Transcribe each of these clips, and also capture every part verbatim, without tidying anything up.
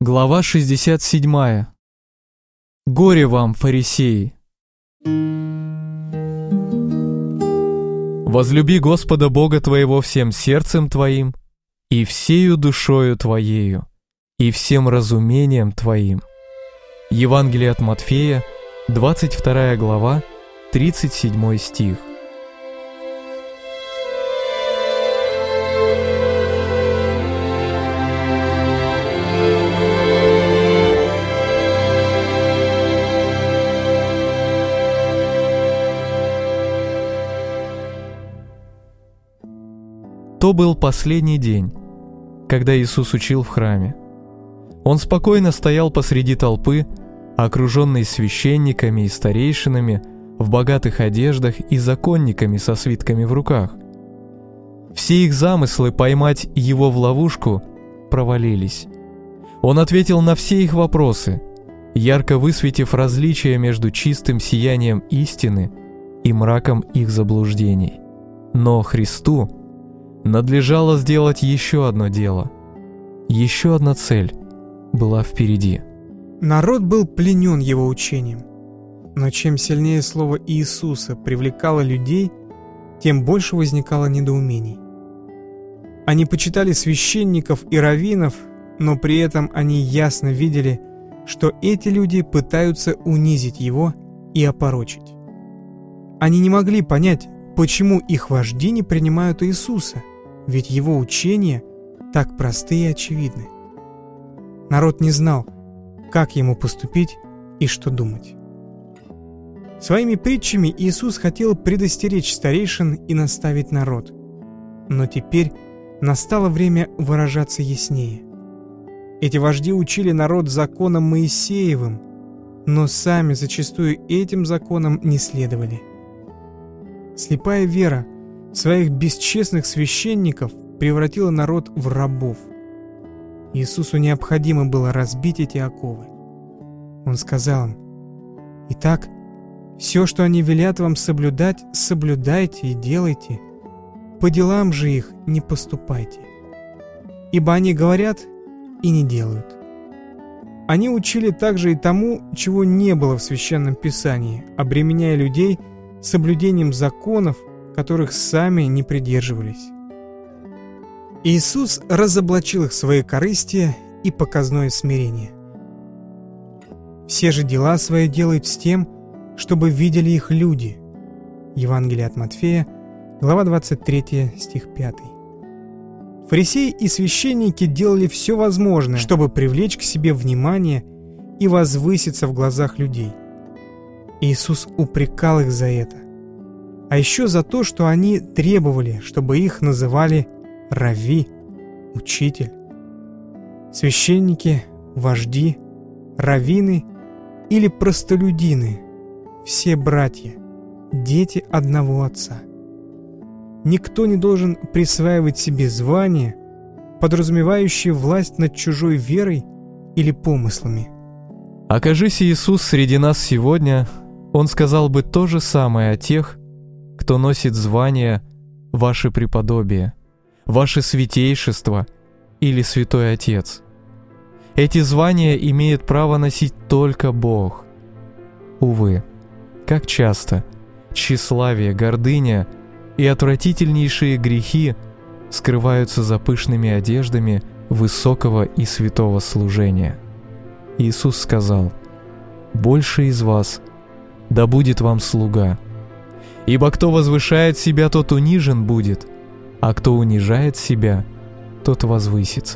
Глава шестьдесят семь. Горе вам, фарисеи! Возлюби Господа Бога твоего всем сердцем твоим, и всею душою твоею, и всем разумением твоим. Евангелие от Матфея, двадцать вторая глава, тридцать седьмой стих. То был последний день, когда Иисус учил в храме. Он спокойно стоял посреди толпы, окруженный священниками и старейшинами в богатых одеждах и законниками со свитками в руках. Все их замыслы поймать его в ловушку провалились. Он ответил на все их вопросы, ярко высветив различия между чистым сиянием истины и мраком их заблуждений. Но Христу надлежало сделать еще одно дело. Еще одна цель была впереди. Народ был пленен его учением. Но чем сильнее слово Иисуса привлекало людей, тем больше возникало недоумений. Они почитали священников и раввинов, но при этом они ясно видели, что эти люди пытаются унизить его и опорочить. Они не могли понять, почему их вожди не принимают Иисуса, ведь его учения так просты и очевидны. Народ не знал, как ему поступить и что думать. Своими притчами Иисус хотел предостеречь старейшин и наставить народ. Но теперь настало время выражаться яснее. Эти вожди учили народ законам Моисеевым, но сами зачастую этим законам не следовали. Слепая вера своих бесчестных священников превратила народ в рабов. Иисусу необходимо было разбить эти оковы. Он сказал им: «Итак, все, что они велят вам соблюдать, соблюдайте и делайте, по делам же их не поступайте. Ибо они говорят и не делают». Они учили также и тому, чего не было в Священном Писании, обременяя людей соблюдением законов, которых сами не придерживались. Иисус разоблачил их свои корысти и показное смирение. Все же дела свои делают с тем, чтобы видели их люди. Евангелие от Матфея, глава двадцать третья, стих пятый. Фарисеи и священники делали все возможное, чтобы привлечь к себе внимание и возвыситься в глазах людей. Иисус упрекал их за это, а еще за то, что они требовали, чтобы их называли равви, учитель. Священники, вожди, раввины или простолюдины – все братья, дети одного отца. Никто не должен присваивать себе звание, подразумевающее власть над чужой верой или помыслами. Окажись Иисус среди нас сегодня, Он сказал бы то же самое о тех, кто носит звание «Ваше преподобие», «Ваше святейшество» или «Святой Отец». Эти звания имеет право носить только Бог. Увы, как часто тщеславие, гордыня и отвратительнейшие грехи скрываются за пышными одеждами высокого и святого служения. Иисус сказал: «Больше из вас да будет вам слуга. Ибо кто возвышает себя, тот унижен будет, а кто унижает себя, тот возвысится».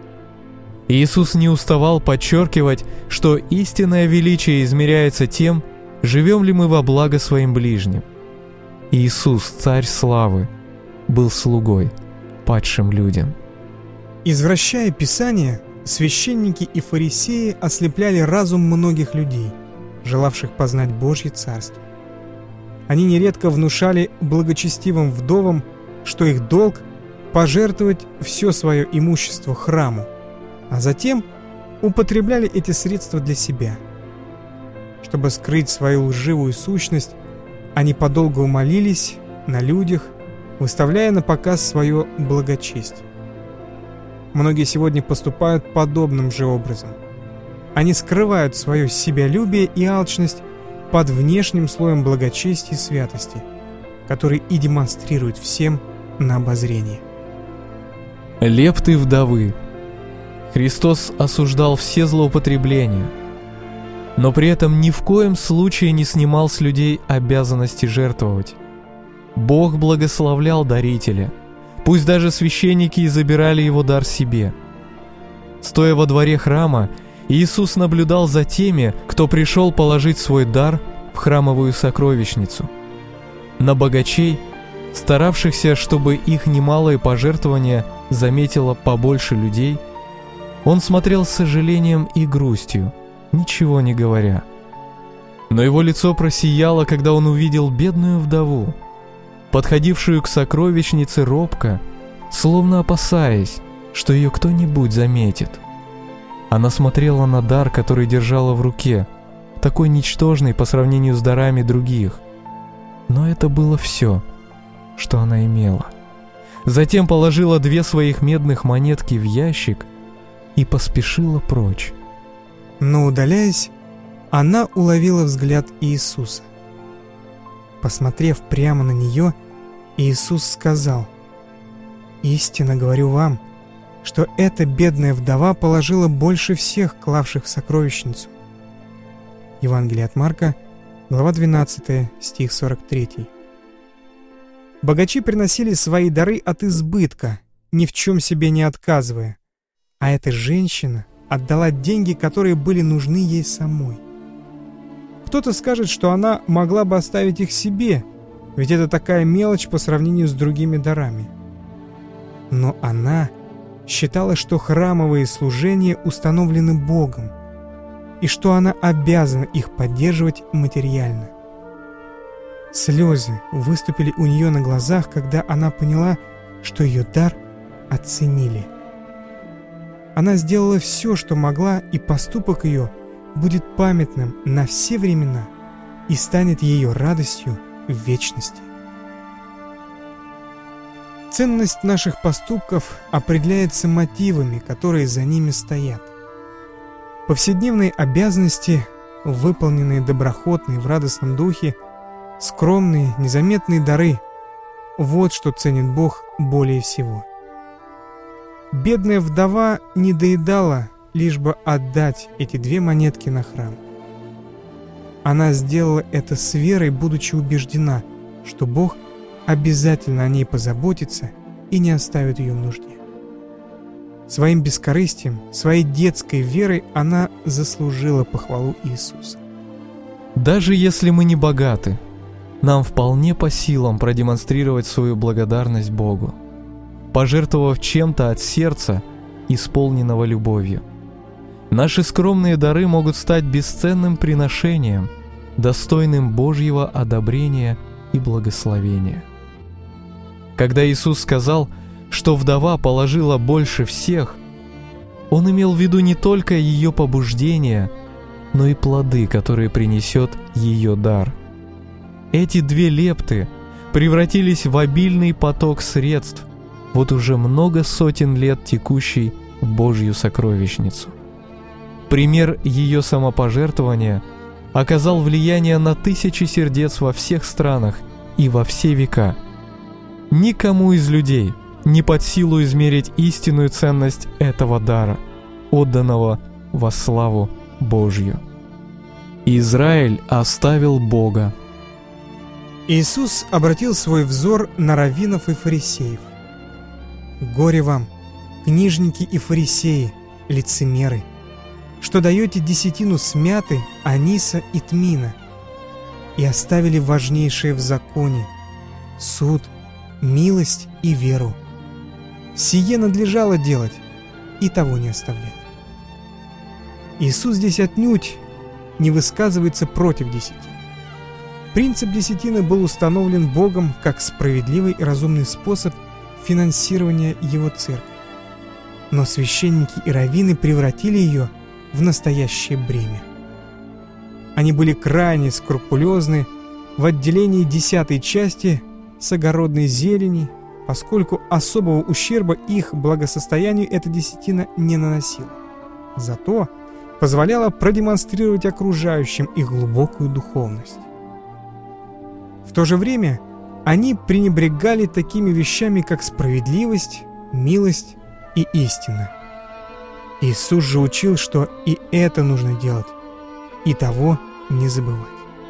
Иисус не уставал подчеркивать, что истинное величие измеряется тем, живем ли мы во благо своим ближним. Иисус, Царь славы, был слугой падшим людям. Извращая Писание, священники и фарисеи ослепляли разум многих людей, желавших познать Божье Царство. Они нередко внушали благочестивым вдовам, что их долг – пожертвовать все свое имущество храму, а затем употребляли эти средства для себя. Чтобы скрыть свою лживую сущность, они подолгу молились на людях, выставляя на показ свое благочестие. Многие сегодня поступают подобным же образом. Они скрывают свое себялюбие и алчность под внешним слоем благочестия и святости, который и демонстрирует всем на обозрение. Лепты вдовы. Христос осуждал все злоупотребления, но при этом ни в коем случае не снимал с людей обязанности жертвовать. Бог благословлял дарителя, пусть даже священники и забирали его дар себе. Стоя во дворе храма, Иисус наблюдал за теми, кто пришел положить свой дар в храмовую сокровищницу. На богачей, старавшихся, чтобы их немалое пожертвование заметило побольше людей, он смотрел с сожалением и грустью, ничего не говоря. Но его лицо просияло, когда он увидел бедную вдову, подходившую к сокровищнице робко, словно опасаясь, что ее кто-нибудь заметит. Она смотрела на дар, который держала в руке, такой ничтожный по сравнению с дарами других. Но это было все, что она имела. Затем положила две своих медных монетки в ящик и поспешила прочь. Но, удаляясь, она уловила взгляд Иисуса. Посмотрев прямо на нее, Иисус сказал: «Истинно говорю вам, что эта бедная вдова положила больше всех, клавших в сокровищницу». Евангелие от Марка, глава двенадцатая, стих сорок три. Богачи приносили свои дары от избытка, ни в чем себе не отказывая, а эта женщина отдала деньги, которые были нужны ей самой. Кто-то скажет, что она могла бы оставить их себе, ведь это такая мелочь по сравнению с другими дарами. Но она считала, что храмовые служения установлены Богом, и что она обязана их поддерживать материально. Слезы выступили у нее на глазах, когда она поняла, что ее дар оценили. Она сделала все, что могла, и поступок ее будет памятным на все времена и станет ее радостью в вечности. Ценность наших поступков определяется мотивами, которые за ними стоят. Повседневные обязанности, выполненные доброхотно и в радостном духе, скромные, незаметные дары – вот что ценит Бог более всего. Бедная вдова не доедала, лишь бы отдать эти две монетки на храм. Она сделала это с верой, будучи убеждена, что Бог обязательно о ней позаботится и не оставит ее в нужде. Своим бескорыстием, своей детской верой она заслужила похвалу Иисуса. Даже если мы не богаты, нам вполне по силам продемонстрировать свою благодарность Богу, пожертвовав чем-то от сердца, исполненного любовью. Наши скромные дары могут стать бесценным приношением, достойным Божьего одобрения и благословения. Когда Иисус сказал, что вдова положила больше всех, Он имел в виду не только ее побуждения, но и плоды, которые принесет ее дар. Эти две лепты превратились в обильный поток средств, вот уже много сотен лет текущий в Божью сокровищницу. Пример ее самопожертвования оказал влияние на тысячи сердец во всех странах и во все века. Никому из людей не под силу измерить истинную ценность этого дара, отданного во славу Божью. Израиль оставил Бога. Иисус обратил свой взор на раввинов и фарисеев. «Горе вам, книжники и фарисеи, лицемеры, что даете десятину с мяты, аниса и тмина, и оставили важнейшее в законе – суд, милость и веру. Сие надлежало делать, и того не оставлять». Иисус здесь отнюдь не высказывается против десятины. Принцип десятины был установлен Богом как справедливый и разумный способ финансирования Его церкви. Но священники и раввины превратили ее в настоящее бремя. Они были крайне скрупулезны в отделении десятой части с огородной зелени поскольку особого ущерба их благосостоянию эта десятина не наносила. Зато позволяла продемонстрировать окружающим их глубокую духовность. В то же время они пренебрегали такими вещами, как справедливость, милость и истина. Иисус же учил, что и это нужно делать, и того не забывать.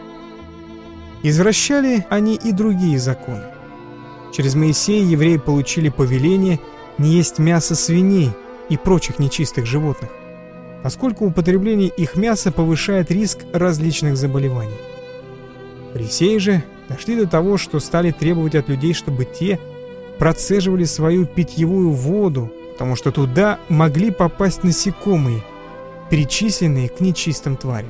Извращали они и другие законы. Через Моисея евреи получили повеление не есть мясо свиней и прочих нечистых животных, поскольку употребление их мяса повышает риск различных заболеваний. Фарисеи же дошли до того, что стали требовать от людей, чтобы те процеживали свою питьевую воду, потому что туда могли попасть насекомые, причисленные к нечистым тварям.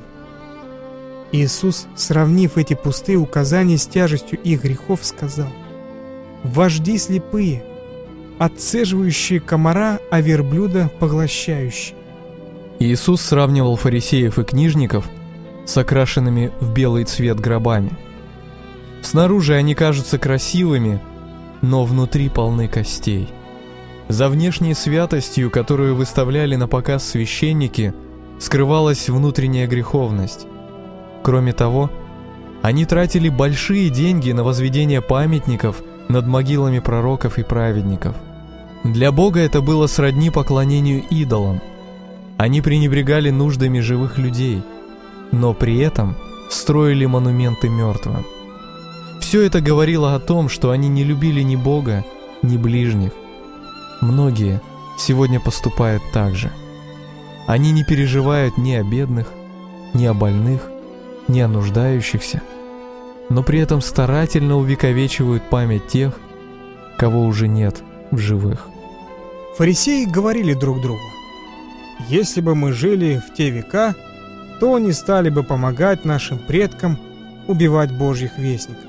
Иисус, сравнив эти пустые указания с тяжестью их грехов, сказал: «Вожди слепые, отцеживающие комара, а верблюда поглощающие». Иисус сравнивал фарисеев и книжников с окрашенными в белый цвет гробами. Снаружи они кажутся красивыми, но внутри полны костей. За внешней святостью, которую выставляли на показ священники, скрывалась внутренняя греховность. Кроме того, они тратили большие деньги на возведение памятников над могилами пророков и праведников. Для Бога это было сродни поклонению идолам. Они пренебрегали нуждами живых людей, но при этом строили монументы мертвым. Все это говорило о том, что они не любили ни Бога, ни ближних. Многие сегодня поступают так же. Они не переживают ни о бедных, ни о больных, ни о нуждающихся, но при этом старательно увековечивают память тех, кого уже нет в живых. Фарисеи говорили друг другу: «Если бы мы жили в те века, то не стали бы помогать нашим предкам убивать Божьих вестников».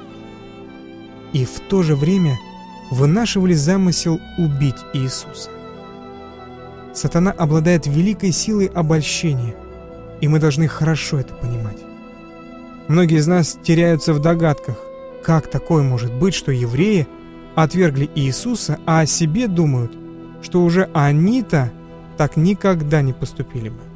И в то же время вынашивали замысел убить Иисуса. Сатана обладает великой силой обольщения, и мы должны хорошо это понимать. Многие из нас теряются в догадках, как такое может быть, что евреи отвергли Иисуса, а о себе думают, что уже они-то так никогда не поступили бы.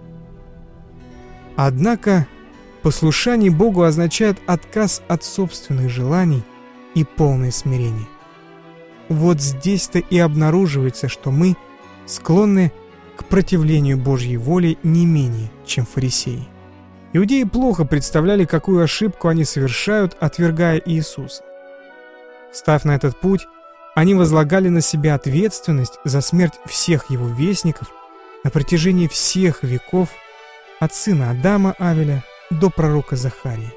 Однако послушание Богу означает отказ от собственных желаний и полное смирение. Вот здесь-то и обнаруживается, что мы склонны к противлению Божьей воле не менее, чем фарисеи. Иудеи плохо представляли, какую ошибку они совершают, отвергая Иисуса. Встав на этот путь, они возлагали на себя ответственность за смерть всех его вестников на протяжении всех веков, от сына Адама Авеля до пророка Захарии.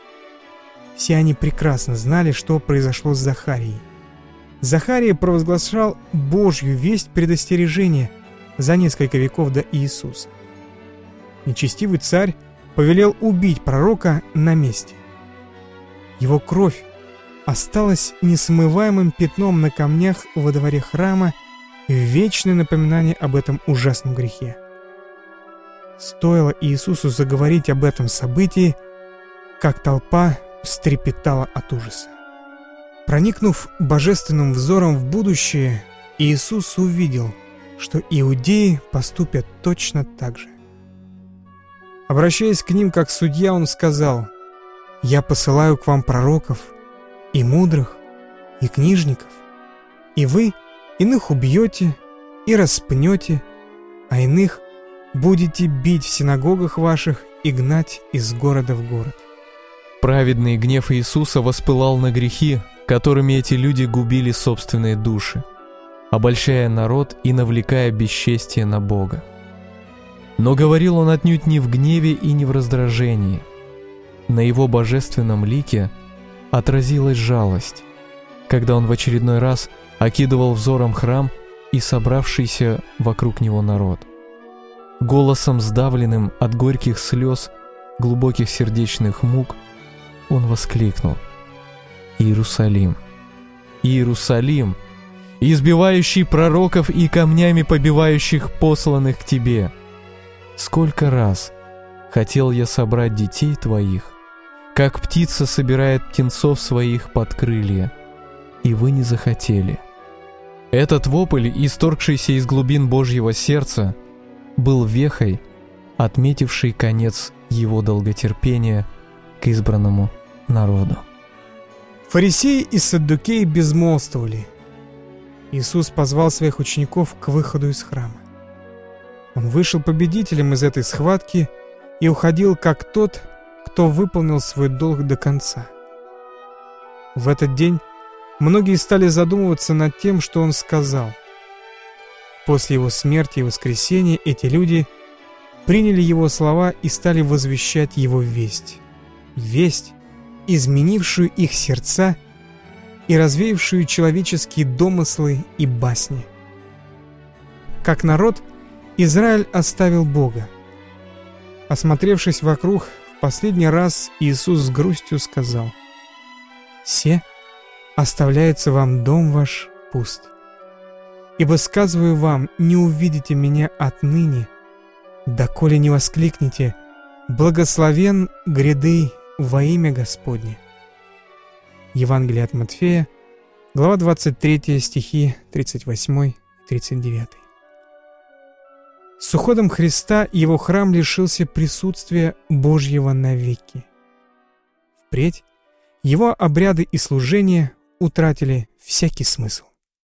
Все они прекрасно знали, что произошло с Захарией. Захария провозглашал Божью весть предостережения за несколько веков до Иисуса. Нечестивый царь повелел убить пророка на месте. Его кровь осталась несмываемым пятном на камнях во дворе храма, в вечное напоминание об этом ужасном грехе. Стоило Иисусу заговорить об этом событии, как толпа встрепетала от ужаса. Проникнув божественным взором в будущее, Иисус увидел, что иудеи поступят точно так же. Обращаясь к ним как судья, он сказал: «Я посылаю к вам пророков, и мудрых, и книжников, и вы иных убьете и распнете, а иных будете бить в синагогах ваших и гнать из города в город». Праведный гнев Иисуса воспылал на грехи, которыми эти люди губили собственные души, обольщая народ и навлекая бесчестие на Бога. Но говорил он отнюдь не в гневе и не в раздражении. На его божественном лике отразилась жалость, когда он в очередной раз окидывал взором храм и собравшийся вокруг него народ. Голосом, сдавленным от горьких слез, глубоких сердечных мук, он воскликнул: «Иерусалим! Иерусалим, избивающий пророков и камнями побивающих посланных к тебе! Сколько раз хотел я собрать детей твоих, как птица собирает птенцов своих под крылья, и вы не захотели». Этот вопль, исторгшийся из глубин Божьего сердца, был вехой, отметившей конец его долготерпения к избранному народу. Фарисеи и саддукеи безмолвствовали. Иисус позвал своих учеников к выходу из храма. Он вышел победителем из этой схватки и уходил как тот, кто выполнил свой долг до конца. В этот день многие стали задумываться над тем, что он сказал. После его смерти и воскресения эти люди приняли его слова и стали возвещать его весть. Весть, изменившую их сердца и развеявшую человеческие домыслы и басни. Как народ, Израиль оставил Бога. Осмотревшись вокруг, в последний раз Иисус с грустью сказал: «Се оставляется вам дом ваш пуст. Ибо сказываю вам, не увидите меня отныне, доколе не воскликнете: благословен гряды во имя Господне». Евангелие от Матфея, глава двадцать третья, стихи тридцать восемь тридцать девять. С уходом Христа его храм лишился присутствия Божьего навеки. Впредь его обряды и служения утратили всякий смысл.